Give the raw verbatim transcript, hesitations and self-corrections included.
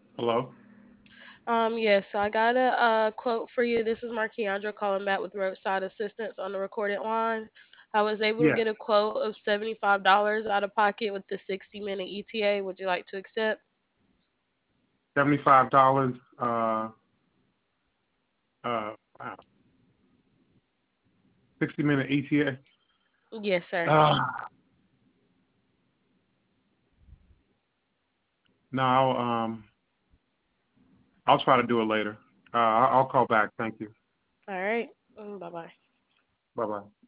Hello? Um, yes, so I got a uh, quote for you. This is Markiandra calling back with roadside assistance on the recorded line. I was able to Yeah, get a quote of seventy-five dollars out of pocket with the sixty minute E T A. Would you like to accept? seventy-five dollars. Uh, uh, wow, sixty minute E T A. Yes, sir. Uh, no, I'll, um, I'll try to do it later. Uh, I'll I'll call back. Thank you. All right. Bye bye. Bye bye.